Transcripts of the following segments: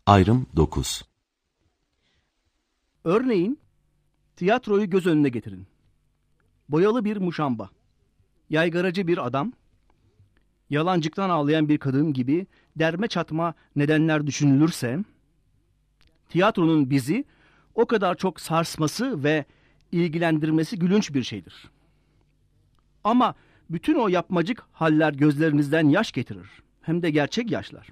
Ayrım 9. Örneğin tiyatroyu göz önüne getirin. Boyalı bir muşamba, yaygaracı bir adam, yalancıktan ağlayan bir kadın gibi derme çatma nedenler düşünülürse, tiyatronun bizi o kadar çok sarsması ve ilgilendirmesi gülünç bir şeydir. Ama bütün o yapmacık haller gözlerinizden yaş getirir. Hem de gerçek yaşlar.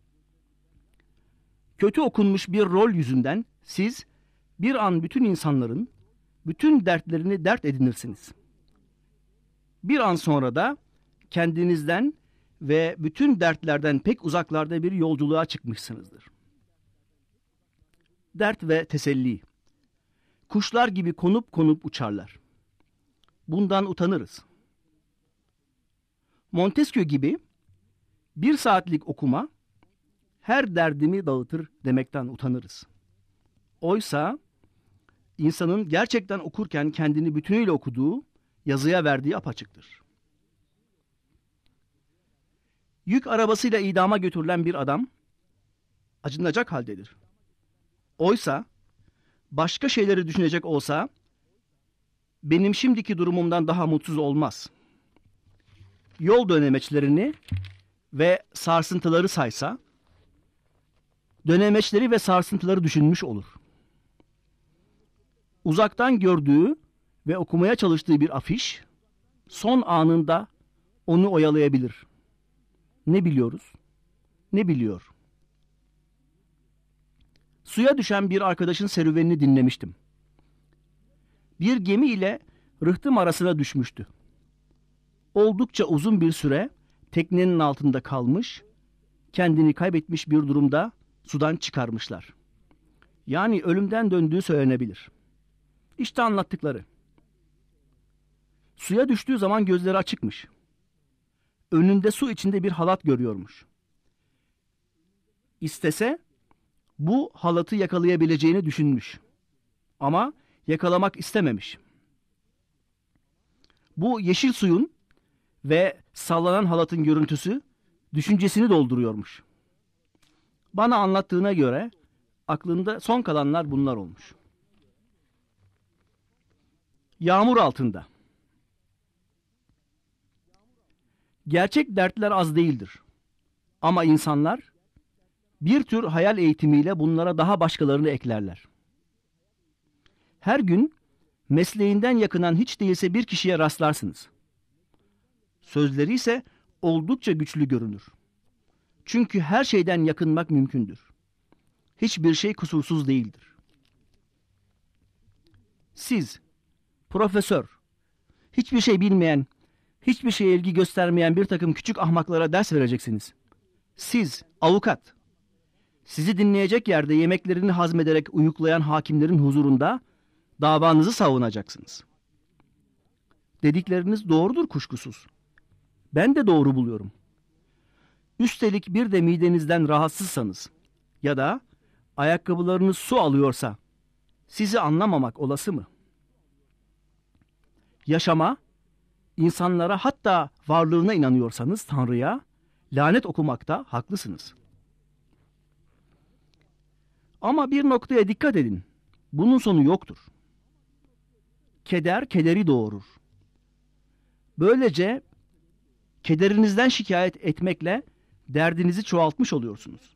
Kötü okunmuş bir rol yüzünden siz bir an bütün insanların bütün dertlerini dert edinirsiniz. Bir an sonra da kendinizden ve bütün dertlerden pek uzaklarda bir yolculuğa çıkmışsınızdır. Dert ve teselli. Kuşlar gibi konup konup uçarlar. Bundan utanırız. Montesquieu gibi bir saatlik okuma her derdimi dağıtır demekten utanırız. Oysa insanın gerçekten okurken kendini bütünüyle okuduğu, yazıya verdiği apaçıktır. Yük arabasıyla idama götürülen bir adam acınacak haldedir. Oysa başka şeyleri düşünecek olsa benim şimdiki durumumdan daha mutsuz olmaz. Yol dönemeçlerini ve sarsıntıları saysa, dönemeçleri ve sarsıntıları düşünmüş olur. Uzaktan gördüğü ve okumaya çalıştığı bir afiş, son anında onu oyalayabilir. Ne biliyoruz? Ne biliyor? Suya düşen bir arkadaşın serüvenini dinlemiştim. Bir gemi ile rıhtım arasına düşmüştü. Oldukça uzun bir süre teknenin altında kalmış, kendini kaybetmiş bir durumda sudan çıkarmışlar. Yani ölümden döndüğü söylenebilir. İşte anlattıkları. Suya düştüğü zaman gözleri açıkmış. Önünde su içinde bir halat görüyormuş. İstese bu halatı yakalayabileceğini düşünmüş. Ama yakalamak istememiş. Bu yeşil suyun ve sallanan halatın görüntüsü düşüncesini dolduruyormuş. Bana anlattığına göre aklında son kalanlar bunlar olmuş. Yağmur altında. Gerçek dertler az değildir. Ama insanlar bir tür hayal eğitimiyle bunlara daha başkalarını eklerler. Her gün mesleğinden yakınan hiç değilse bir kişiye rastlarsınız. Sözleri ise oldukça güçlü görünür. Çünkü her şeyden yakınmak mümkündür. Hiçbir şey kusursuz değildir. Siz, profesör, hiçbir şey bilmeyen, hiçbir şeye ilgi göstermeyen bir takım küçük ahmaklara ders vereceksiniz. Siz, avukat, sizi dinleyecek yerde yemeklerini hazmederek uyuklayan hakimlerin huzurunda davanızı savunacaksınız. Dedikleriniz doğrudur kuşkusuz. Ben de doğru buluyorum. Üstelik bir de midenizden rahatsızsanız ya da ayakkabılarınız su alıyorsa sizi anlamamak olası mı? Yaşama, insanlara hatta varlığına inanıyorsanız Tanrı'ya lanet okumakta haklısınız. Ama bir noktaya dikkat edin. Bunun sonu yoktur. Keder kederi doğurur. Böylece kederinizden şikayet etmekle derdinizi çoğaltmış oluyorsunuz.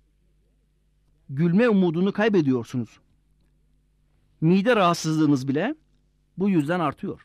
Gülme umudunu kaybediyorsunuz. Mide rahatsızlığınız bile bu yüzden artıyor.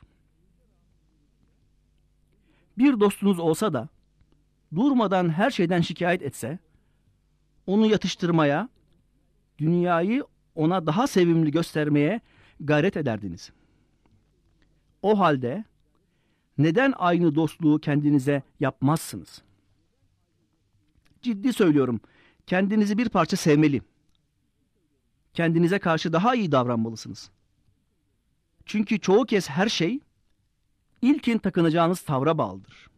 Bir dostunuz olsa da durmadan her şeyden şikayet etse, onu yatıştırmaya, dünyayı ona daha sevimli göstermeye gayret ederdiniz. O halde neden aynı dostluğu kendinize yapmazsınız? Ciddi söylüyorum, kendinizi bir parça sevmeli. Kendinize karşı daha iyi davranmalısınız. Çünkü çoğu kez her şey ilkin takınacağınız tavra bağlıdır.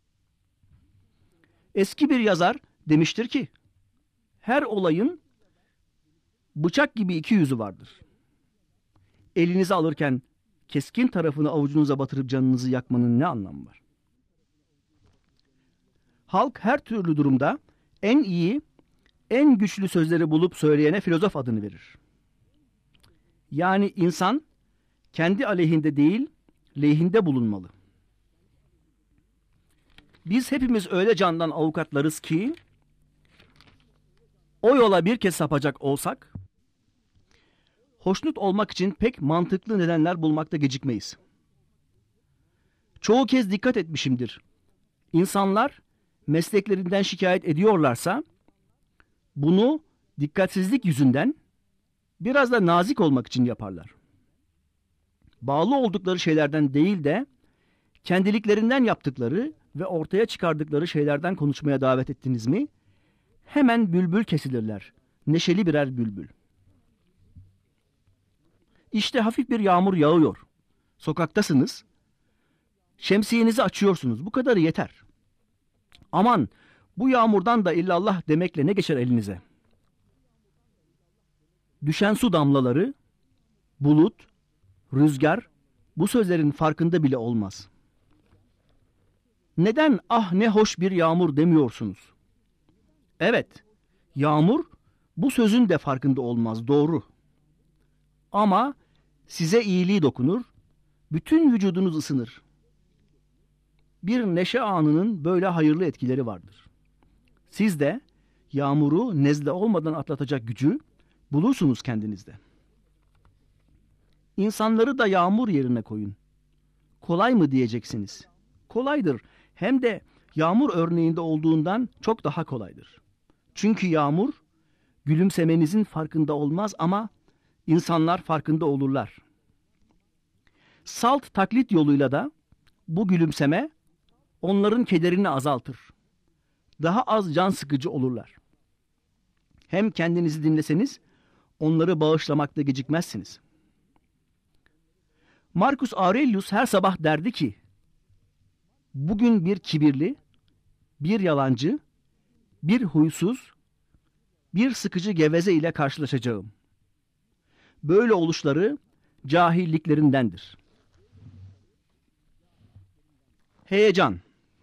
Eski bir yazar demiştir ki, her olayın bıçak gibi iki yüzü vardır. Elinize alırken keskin tarafını avucunuza batırıp canınızı yakmanın ne anlamı var? Halk her türlü durumda en iyi en güçlü sözleri bulup söyleyene filozof adını verir. Yani insan kendi aleyhinde değil, lehinde bulunmalı. Biz hepimiz öyle candan avukatlarız ki, o yola bir kez sapacak olsak, hoşnut olmak için pek mantıklı nedenler bulmakta gecikmeyiz. Çoğu kez dikkat etmişimdir. İnsanlar mesleklerinden şikayet ediyorlarsa, bunu dikkatsizlik yüzünden biraz da nazik olmak için yaparlar. Bağlı oldukları şeylerden değil de kendiliklerinden yaptıkları ve ortaya çıkardıkları şeylerden konuşmaya davet ettiniz mi, hemen bülbül kesilirler. Neşeli birer bülbül. İşte hafif bir yağmur yağıyor. Sokaktasınız. Şemsiyenizi açıyorsunuz. Bu kadarı yeter. Aman, bu yağmurdan da illallah demekle ne geçer elinize? Düşen su damlaları, bulut, rüzgar bu sözlerin farkında bile olmaz. Neden ah ne hoş bir yağmur demiyorsunuz? Evet, yağmur bu sözün de farkında olmaz, doğru. Ama size iyiliği dokunur, bütün vücudunuz ısınır. Bir neşe anının böyle hayırlı etkileri vardır. Siz de yağmuru nezle olmadan atlatacak gücü bulursunuz kendinizde. İnsanları da yağmur yerine koyun. Kolay mı diyeceksiniz? Kolaydır. Hem de yağmur örneğinde olduğundan çok daha kolaydır. Çünkü yağmur gülümsemenizin farkında olmaz ama insanlar farkında olurlar. Salt taklit yoluyla da bu gülümseme onların kederini azaltır. Daha az can sıkıcı olurlar. Hem kendinizi dinleseniz onları bağışlamakta gecikmezsiniz. Marcus Aurelius her sabah derdi ki, bugün bir kibirli, bir yalancı, bir huysuz, bir sıkıcı geveze ile karşılaşacağım. Böyle oluşları cahilliklerindendir. Heyecan.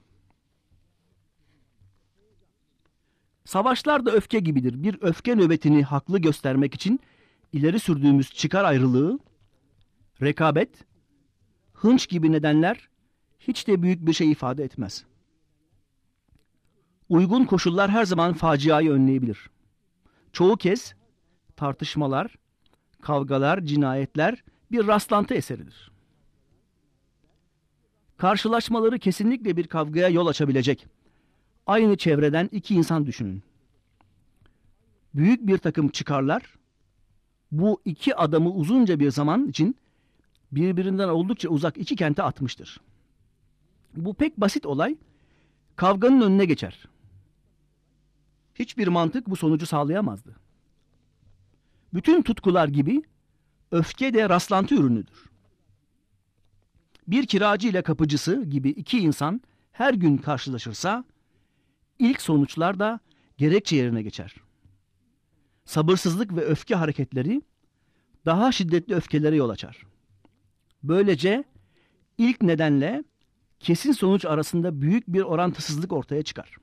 Savaşlar da öfke gibidir. Bir öfke nöbetini haklı göstermek için ileri sürdüğümüz çıkar ayrılığı, rekabet, hınç gibi nedenler hiç de büyük bir şey ifade etmez. Uygun koşullar her zaman faciayı önleyebilir. Çoğu kez tartışmalar, kavgalar, cinayetler bir rastlantı eseridir. Karşılaşmaları kesinlikle bir kavgaya yol açabilecek. Aynı çevreden iki insan düşünün. Büyük bir takım çıkarlar, bu iki adamı uzunca bir zaman için birbirinden oldukça uzak iki kente atmıştır. Bu pek basit olay, kavganın önüne geçer. Hiçbir mantık bu sonucu sağlayamazdı. Bütün tutkular gibi öfke de rastlantı ürünüdür. Bir kiracı ile kapıcısı gibi iki insan her gün karşılaşırsa, ilk sonuçlar da gerekçe yerine geçer. Sabırsızlık ve öfke hareketleri daha şiddetli öfkelere yol açar. Böylece ilk nedenle kesin sonuç arasında büyük bir orantısızlık ortaya çıkar.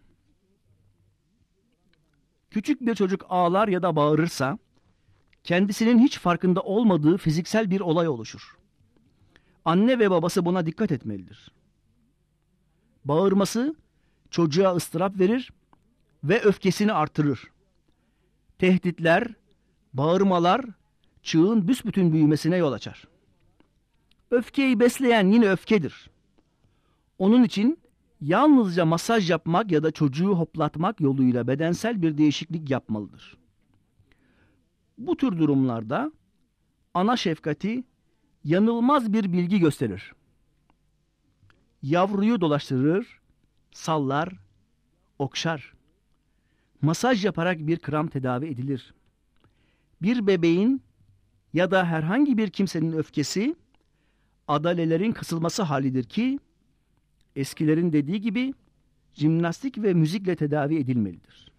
Küçük bir çocuk ağlar ya da bağırırsa, kendisinin hiç farkında olmadığı fiziksel bir olay oluşur. Anne ve babası buna dikkat etmelidir. Bağırması çocuğa ıstırap verir ve öfkesini artırır. Tehditler, bağırmalar çığın büsbütün büyümesine yol açar. Öfkeyi besleyen yine öfkedir. Onun için yalnızca masaj yapmak ya da çocuğu hoplatmak yoluyla bedensel bir değişiklik yapmalıdır. Bu tür durumlarda ana şefkati yanılmaz bir bilgi gösterir. Yavruyu dolaştırır, sallar, okşar. Masaj yaparak bir kram tedavi edilir. Bir bebeğin ya da herhangi bir kimsenin öfkesi adalelerin kısılması halidir ki eskilerin dediği gibi jimnastik ve müzikle tedavi edilmelidir.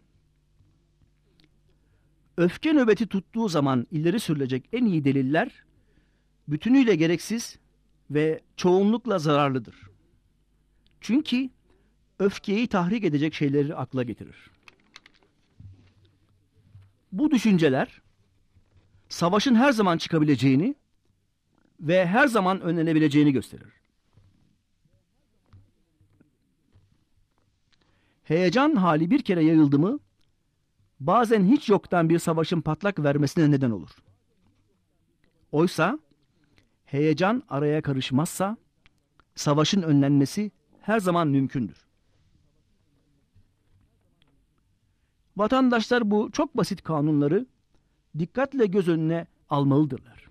Öfke nöbeti tuttuğu zaman ileri sürülecek en iyi deliller bütünüyle gereksiz ve çoğunlukla zararlıdır. Çünkü öfkeyi tahrik edecek şeyleri akla getirir. Bu düşünceler savaşın her zaman çıkabileceğini ve her zaman önlenebileceğini gösterir. Heyecan hali bir kere yayıldı mı, bazen hiç yoktan bir savaşın patlak vermesine neden olur. Oysa heyecan araya karışmazsa savaşın önlenmesi her zaman mümkündür. Vatandaşlar bu çok basit kanunları dikkatle göz önüne almalıdırlar.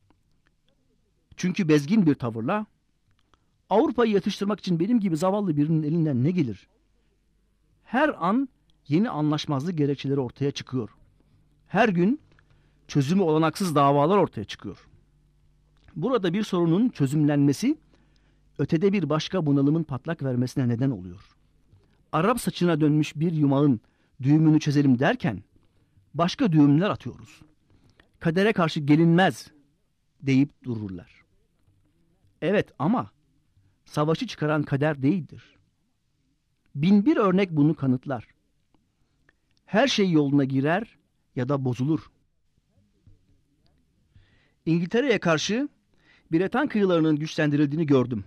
Çünkü bezgin bir tavırla Avrupa'yı yatıştırmak için benim gibi zavallı birinin elinden ne gelir? Her an yeni anlaşmazlık gerekçeleri ortaya çıkıyor. Her gün çözümü olanaksız davalar ortaya çıkıyor. Burada bir sorunun çözümlenmesi ötede bir başka bunalımın patlak vermesine neden oluyor. Arap saçına dönmüş bir yumağın düğümünü çözelim derken başka düğümler atıyoruz. Kadere karşı gelinmez deyip dururlar. Evet ama savaşı çıkaran kader değildir. Binbir örnek bunu kanıtlar. Her şey yoluna girer ya da bozulur. İngiltere'ye karşı Breton kıyılarının güçlendirildiğini gördüm.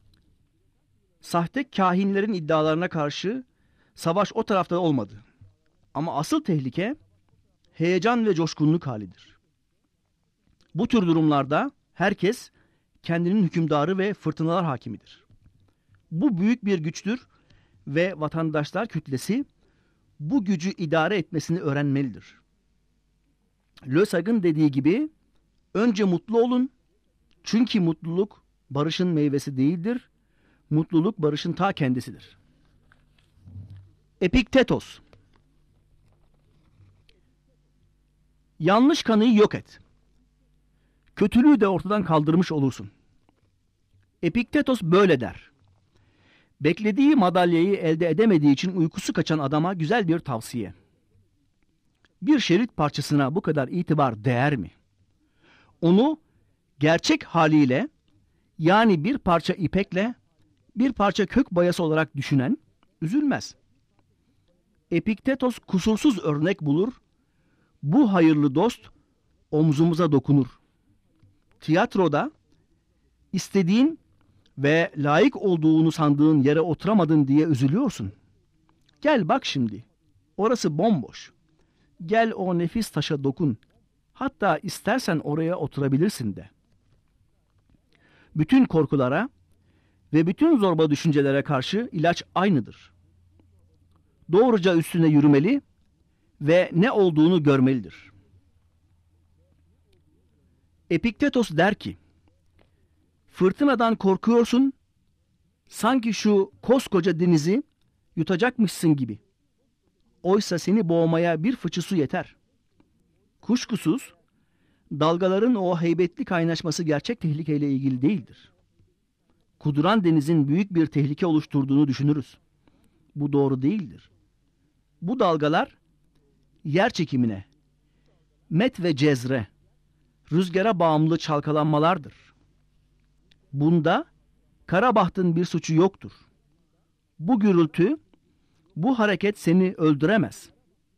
Sahte kahinlerin iddialarına karşı savaş o tarafta olmadı. Ama asıl tehlike heyecan ve coşkunluk halidir. Bu tür durumlarda herkes kendinin hükümdarı ve fırtınalar hakimidir. Bu büyük bir güçtür ve vatandaşlar kütlesi bu gücü idare etmesini öğrenmelidir. Lösag'ın dediği gibi önce mutlu olun çünkü mutluluk barışın meyvesi değildir. Mutluluk barışın ta kendisidir. Epiktetos. Yanlış kanıyı yok et. Kötülüğü de ortadan kaldırmış olursun. Epiktetos böyle der. Beklediği madalyayı elde edemediği için uykusu kaçan adama güzel bir tavsiye. Bir şerit parçasına bu kadar itibar değer mi? Onu gerçek haliyle, yani bir parça ipekle bir parça kök boyası olarak düşünen üzülmez. Epiktetos kusursuz örnek bulur. Bu hayırlı dost omzumuza dokunur. Tiyatroda istediğin ve layık olduğunu sandığın yere oturamadın diye üzülüyorsun. Gel bak şimdi. Orası bomboş. Gel o nefis taşa dokun. Hatta istersen oraya oturabilirsin de. Bütün korkulara ve bütün zorba düşüncelere karşı ilaç aynıdır. Doğruca üstüne yürümeli ve ne olduğunu görmelidir. Epiktetos der ki, fırtınadan korkuyorsun, sanki şu koskoca denizi yutacakmışsın gibi. Oysa seni boğmaya bir fıçı su yeter. Kuşkusuz, dalgaların o heybetli kaynaşması gerçek tehlikeyle ilgili değildir. Kuduran denizin büyük bir tehlike oluşturduğunu düşünürüz. Bu doğru değildir. Bu dalgalar yer çekimine, met ve cezre, rüzgara bağımlı çalkalanmalardır. Bunda Karabaht'ın bir suçu yoktur. Bu gürültü, bu hareket seni öldüremez.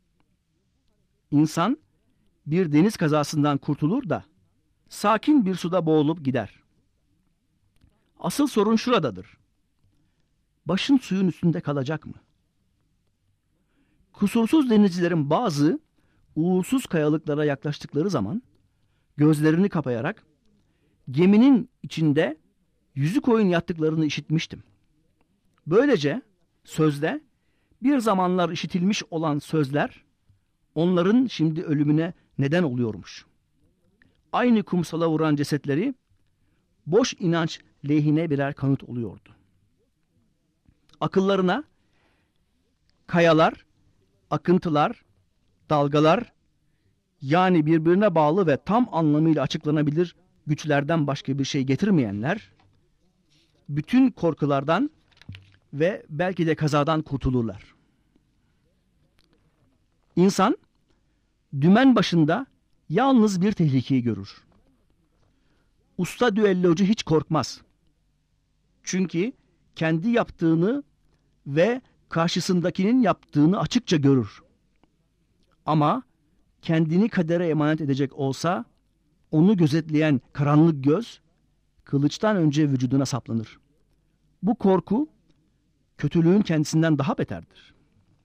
İnsan bir deniz kazasından kurtulur da sakin bir suda boğulup gider. Asıl sorun şuradadır. Başın suyun üstünde kalacak mı? Kusursuz denizcilerin bazı uğursuz kayalıklara yaklaştıkları zaman gözlerini kapayarak geminin içinde yüzü koyun yattıklarını işitmiştim. Böylece sözde bir zamanlar işitilmiş olan sözler onların şimdi ölümüne neden oluyormuş. Aynı kumsala vuran cesetleri boş inanç lehine birer kanıt oluyordu. Akıllarına kayalar, akıntılar, dalgalar, yani birbirine bağlı ve tam anlamıyla açıklanabilir güçlerden başka bir şey getirmeyenler, bütün korkulardan ve belki de kazadan kurtulurlar. İnsan, dümen başında yalnız bir tehlikeyi görür. Usta düellocu hiç korkmaz. Çünkü kendi yaptığını ve karşısındakinin yaptığını açıkça görür. Ama kendini kadere emanet edecek olsa onu gözetleyen karanlık göz kılıçtan önce vücuduna saplanır. Bu korku kötülüğün kendisinden daha beterdir.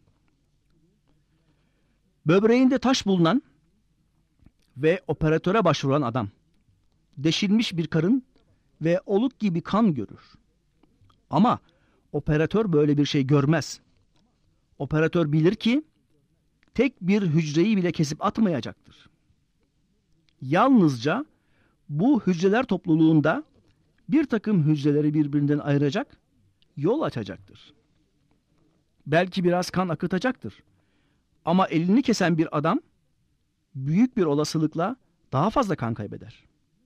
Böbreğinde taş bulunan ve operatöre başvuran adam, deşilmiş bir karın ve oluk gibi kan görür. Ama operatör böyle bir şey görmez. Operatör bilir ki tek bir hücreyi bile kesip atmayacaktır. Yalnızca bu hücreler topluluğunda bir takım hücreleri birbirinden ayıracak, yol açacaktır. Belki biraz kan akıtacaktır. Ama elini kesen bir adam büyük bir olasılıkla daha fazla kan kaybeder.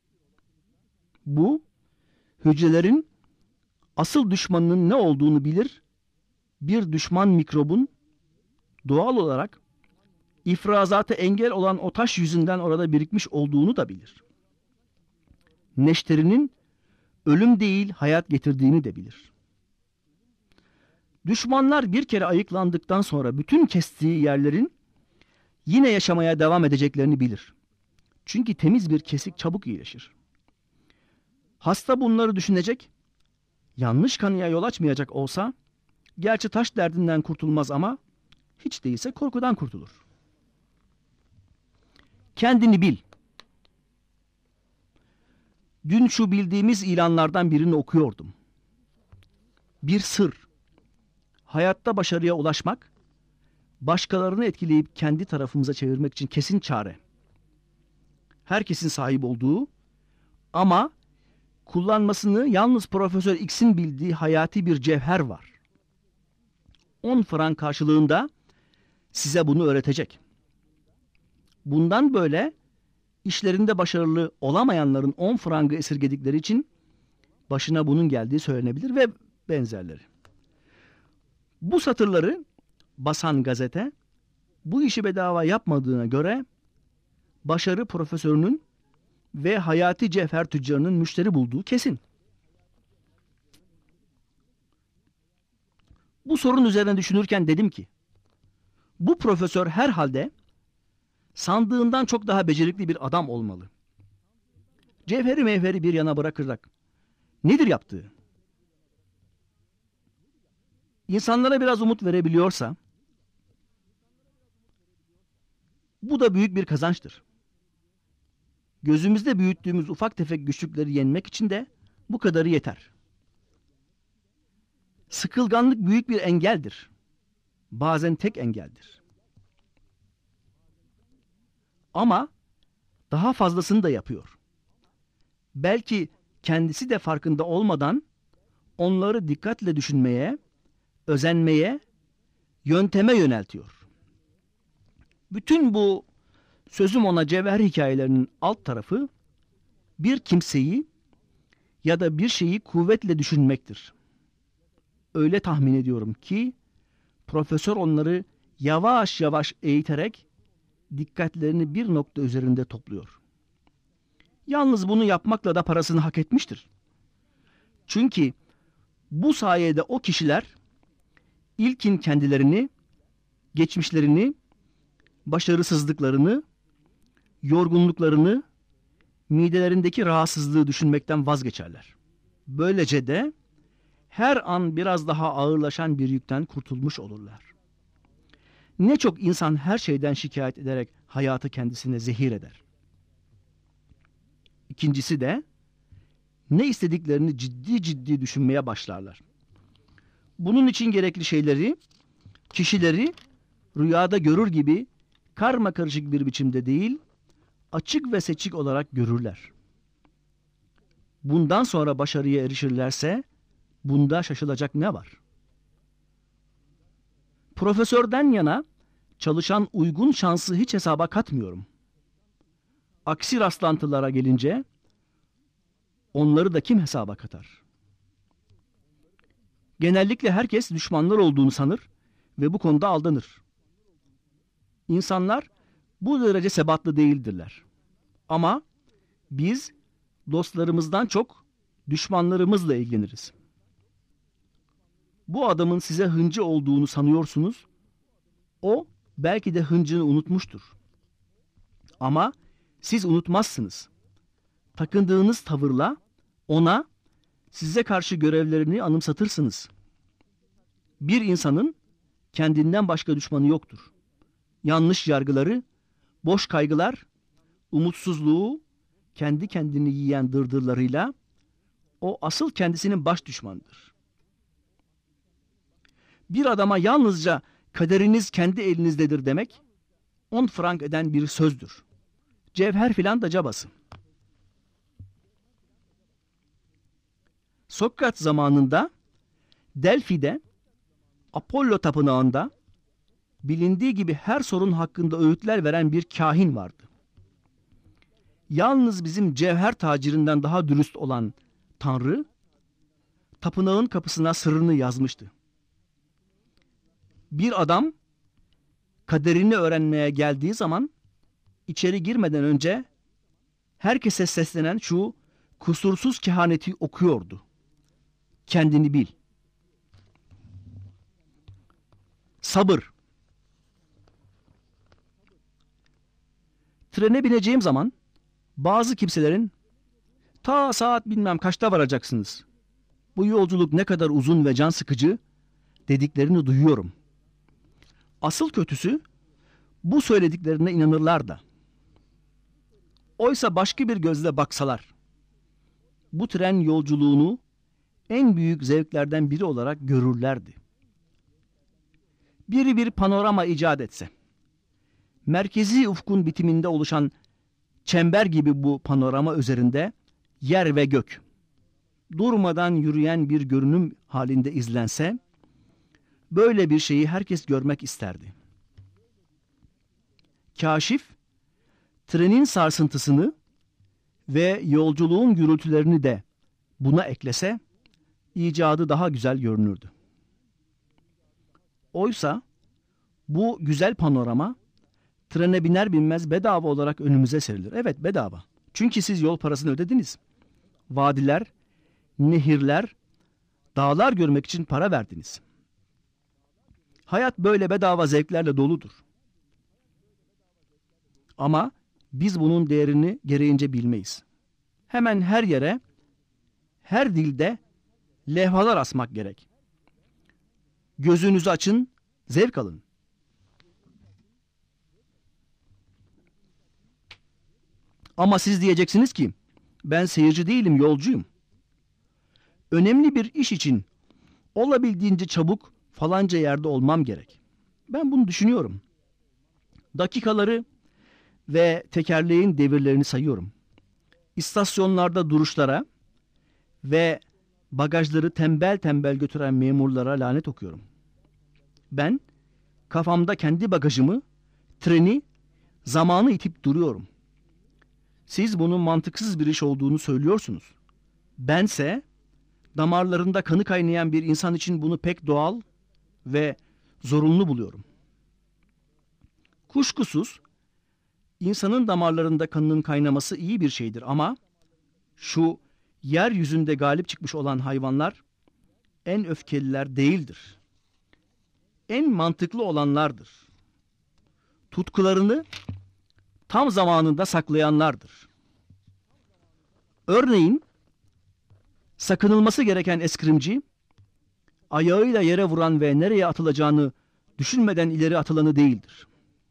Bu, hücrelerin asıl düşmanının ne olduğunu bilir, bir düşman mikrobun doğal olarak ifrazata engel olan o taş yüzünden orada birikmiş olduğunu da bilir. Neşterinin ölüm değil hayat getirdiğini de bilir. Düşmanlar bir kere ayıklandıktan sonra bütün kestiği yerlerin yine yaşamaya devam edeceklerini bilir. Çünkü temiz bir kesik çabuk iyileşir. Hasta bunları düşünecek, yanlış kanıya yol açmayacak olsa, gerçi taş derdinden kurtulmaz ama hiç değilse korkudan kurtulur. Kendini bil. Dün şu bildiğimiz ilanlardan birini okuyordum. Bir sır. Hayatta başarıya ulaşmak, başkalarını etkileyip kendi tarafımıza çevirmek için kesin çare. Herkesin sahip olduğu ama kullanmasını yalnız Profesör X'in bildiği hayati bir cevher var. 10 frank karşılığında size bunu öğretecek. Bundan böyle işlerinde başarılı olamayanların 10 frangı esirgedikleri için başına bunun geldiği söylenebilir ve benzerleri. Bu satırları basan gazete bu işi bedava yapmadığına göre başarı profesörünün ve hayati cevher tüccarının müşteri bulduğu kesin. Bu sorun üzerine düşünürken dedim ki, bu profesör herhalde sandığından çok daha becerikli bir adam olmalı. Cevheri mevheri bir yana bırakarak nedir yaptığı? İnsanlara biraz umut verebiliyorsa bu da büyük bir kazançtır. Gözümüzde büyüttüğümüz ufak tefek güçlükleri yenmek için de bu kadarı yeter. Sıkılganlık büyük bir engeldir. Bazen tek engeldir. Ama daha fazlasını da yapıyor. Belki kendisi de farkında olmadan onları dikkatle düşünmeye, özenmeye, yönteme yöneltiyor. Bütün bu sözüm ona cevher hikayelerinin alt tarafı bir kimseyi ya da bir şeyi kuvvetle düşünmektir. Öyle tahmin ediyorum ki profesör onları yavaş yavaş eğiterek dikkatlerini bir nokta üzerinde topluyor. Yalnız bunu yapmakla da parasını hak etmiştir. Çünkü bu sayede o kişiler ilkin kendilerini, geçmişlerini, başarısızlıklarını, yorgunluklarını, midelerindeki rahatsızlığı düşünmekten vazgeçerler. Böylece de her an biraz daha ağırlaşan bir yükten kurtulmuş olurlar. Ne çok insan her şeyden şikayet ederek hayatı kendisine zehir eder. İkincisi de ne istediklerini ciddi ciddi düşünmeye başlarlar. Bunun için gerekli şeyleri, kişileri rüyada görür gibi karmakarışık bir biçimde değil, açık ve seçik olarak görürler. Bundan sonra başarıya erişirlerse bunda şaşılacak ne var? Profesörden yana çalışan uygun şansı hiç hesaba katmıyorum. Aksi rastlantılara gelince onları da kim hesaba katar? Genellikle herkes düşmanlar olduğunu sanır ve bu konuda aldanır. İnsanlar bu derece sebatlı değildirler. Ama biz dostlarımızdan çok düşmanlarımızla ilgileniriz. Bu adamın size hıncı olduğunu sanıyorsunuz. O belki de hıncını unutmuştur. Ama siz unutmazsınız. Takındığınız tavırla ona size karşı görevlerini anımsatırsınız. Bir insanın kendinden başka düşmanı yoktur. Yanlış yargıları, boş kaygılar, umutsuzluğu, kendi kendini yiyen dırdırlarıyla o asıl kendisinin baş düşmanıdır. Bir adama yalnızca kaderiniz kendi elinizdedir demek 10 frank eden bir sözdür. Cevher filan da cabası. Sokrat zamanında Delfi'de Apollo tapınağında bilindiği gibi her sorun hakkında öğütler veren bir kahin vardı. Yalnız bizim cevher tacirinden daha dürüst olan Tanrı, tapınağın kapısına sırrını yazmıştı. Bir adam kaderini öğrenmeye geldiği zaman içeri girmeden önce herkese seslenen şu kusursuz kehaneti okuyordu. Kendini bil. Sabır. Trene bineceğim zaman bazı kimselerin ta saat bilmem kaçta varacaksınız, bu yolculuk ne kadar uzun ve can sıkıcı dediklerini duyuyorum. Asıl kötüsü bu söylediklerine inanırlar da. Oysa başka bir gözle baksalar bu tren yolculuğunu en büyük zevklerden biri olarak görürlerdi. Biri bir panorama icat etse, merkezi ufkun bitiminde oluşan çember gibi bu panorama üzerinde yer ve gök durmadan yürüyen bir görünüm halinde izlense, böyle bir şeyi herkes görmek isterdi. Kaşif, trenin sarsıntısını ve yolculuğun gürültülerini de buna eklese, icadı daha güzel görünürdü. Oysa bu güzel panorama trene biner binmez bedava olarak önümüze serilir. Evet, bedava. Çünkü siz yol parasını ödediniz. Vadiler, nehirler, dağlar görmek için para verdiniz. Hayat böyle bedava zevklerle doludur. Ama biz bunun değerini gereğince bilmeyiz. Hemen her yere, her dilde levhalar asmak gerek. Gözünüzü açın, zevk alın. Ama siz diyeceksiniz ki, ben seyirci değilim, yolcuyum. Önemli bir iş için olabildiğince çabuk falanca yerde olmam gerek. Ben bunu düşünüyorum. Dakikaları ve tekerleğin devirlerini sayıyorum. İstasyonlarda duruşlara ve bagajları tembel tembel götüren memurlara lanet okuyorum. Ben kafamda kendi bagajımı, treni, zamanı itip duruyorum. Siz bunun mantıksız bir iş olduğunu söylüyorsunuz. Bense damarlarında kanı kaynayan bir insan için bunu pek doğal ve zorunlu buluyorum. Kuşkusuz insanın damarlarında kanının kaynaması iyi bir şeydir ama şu yeryüzünde galip çıkmış olan hayvanlar en öfkeliler değildir. En mantıklı olanlardır. Tutkularını tam zamanında saklayanlardır. Örneğin sakınılması gereken eskrimci, ayağıyla yere vuran ve nereye atılacağını düşünmeden ileri atılanı değildir.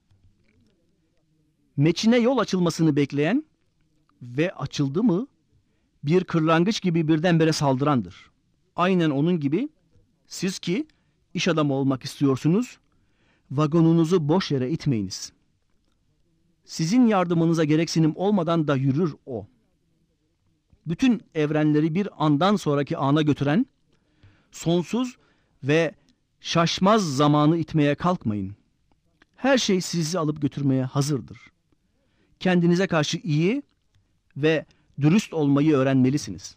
Meçine yol açılmasını bekleyen ve açıldı mı bir kırlangıç gibi birdenbire saldırandır. Aynen onun gibi siz ki iş adamı olmak istiyorsunuz, vagonunuzu boş yere itmeyiniz. Sizin yardımınıza gereksinim olmadan da yürür o. Bütün evrenleri bir andan sonraki ana götüren, sonsuz ve şaşmaz zamanı itmeye kalkmayın. Her şey sizi alıp götürmeye hazırdır. Kendinize karşı iyi ve dürüst olmayı öğrenmelisiniz.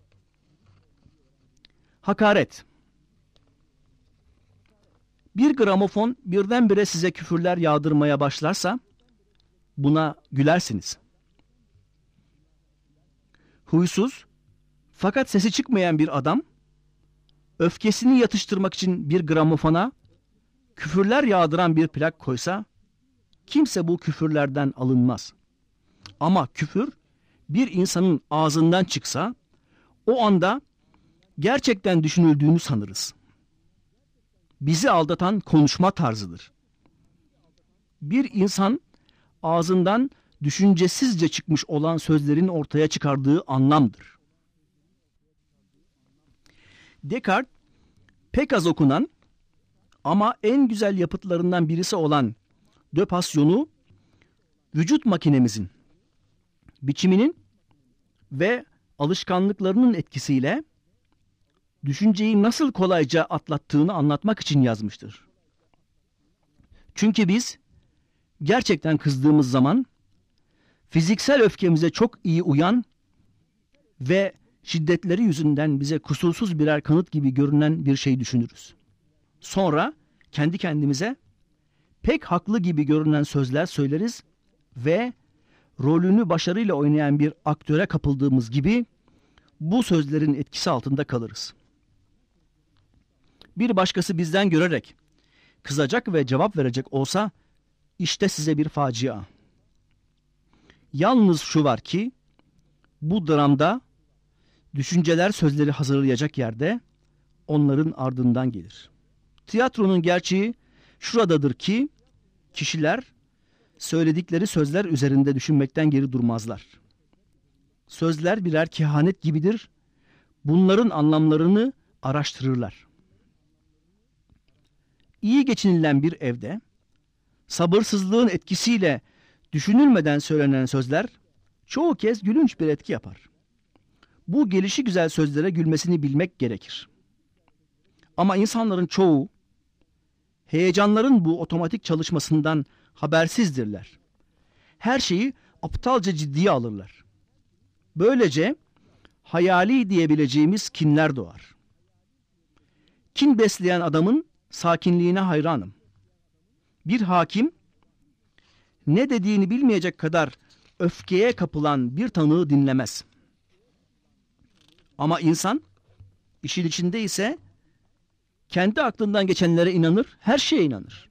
Hakaret. Bir gramofon birdenbire size küfürler yağdırmaya başlarsa buna gülersiniz. Huysuz fakat sesi çıkmayan bir adam öfkesini yatıştırmak için bir gramofona küfürler yağdıran bir plak koysa kimse bu küfürlerden alınmaz. Ama küfür bir insanın ağzından çıksa o anda gerçekten düşünüldüğünü sanırız. Bizi aldatan konuşma tarzıdır. Bir insan ağzından düşüncesizce çıkmış olan sözlerin ortaya çıkardığı anlamdır. Descartes pek az okunan ama en güzel yapıtlarından birisi olan De Passion'u vücut makinemizin, biçiminin ve alışkanlıklarının etkisiyle düşünceyi nasıl kolayca atlattığını anlatmak için yazmıştır. Çünkü biz gerçekten kızdığımız zaman fiziksel öfkemize çok iyi uyan ve şiddetleri yüzünden bize kusursuz birer kanıt gibi görünen bir şey düşünürüz. Sonra kendi kendimize pek haklı gibi görünen sözler söyleriz ve rolünü başarıyla oynayan bir aktöre kapıldığımız gibi bu sözlerin etkisi altında kalırız. Bir başkası bizden görerek kızacak ve cevap verecek olsa işte size bir facia. Yalnız şu var ki bu dramda düşünceler sözleri hazırlayacak yerde onların ardından gelir. Tiyatronun gerçeği şuradadır ki kişiler söyledikleri sözler üzerinde düşünmekten geri durmazlar. Sözler birer kehanet gibidir. Bunların anlamlarını araştırırlar. İyi geçinilen bir evde sabırsızlığın etkisiyle düşünülmeden söylenen sözler çoğu kez gülünç bir etki yapar. Bu gelişigüzel sözlere gülmesini bilmek gerekir. Ama insanların çoğu heyecanların bu otomatik çalışmasından habersizdirler. Her şeyi aptalca ciddiye alırlar. Böylece hayali diyebileceğimiz kinler doğar. Kin besleyen adamın sakinliğine hayranım. Bir hakim ne dediğini bilmeyecek kadar öfkeye kapılan bir tanığı dinlemez. Ama insan işin içinde ise kendi aklından geçenlere inanır, her şeye inanır.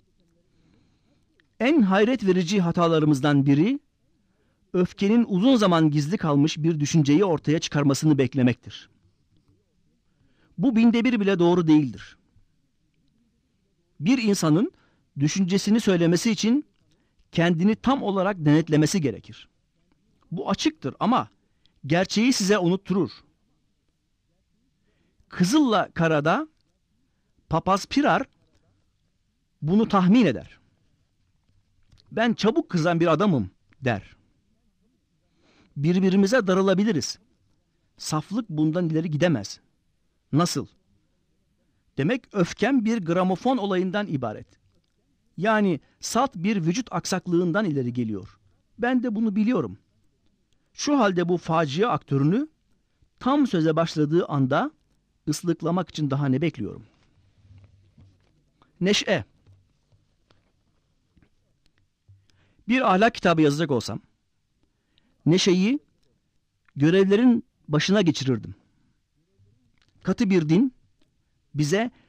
En hayret verici hatalarımızdan biri, öfkenin uzun zaman gizli kalmış bir düşünceyi ortaya çıkarmasını beklemektir. Bu 1/1000 bile doğru değildir. Bir insanın düşüncesini söylemesi için kendini tam olarak denetlemesi gerekir. Bu açıktır ama gerçeği size unutturur. Kızılla Kara'da Papaz Pirar bunu tahmin eder. Ben çabuk kızan bir adamım der. Birbirimize darılabiliriz. Saflık bundan ileri gidemez. Nasıl? Demek öfkem bir gramofon olayından ibaret. Yani salt bir vücut aksaklığından ileri geliyor. Ben de bunu biliyorum. Şu halde bu facia aktörünü tam söze başladığı anda ıslıklamak için daha ne bekliyorum? Neşe. Bir ahlak kitabı yazacak olsam, neşeyi görevlerin başına geçirirdim. Katı bir din bize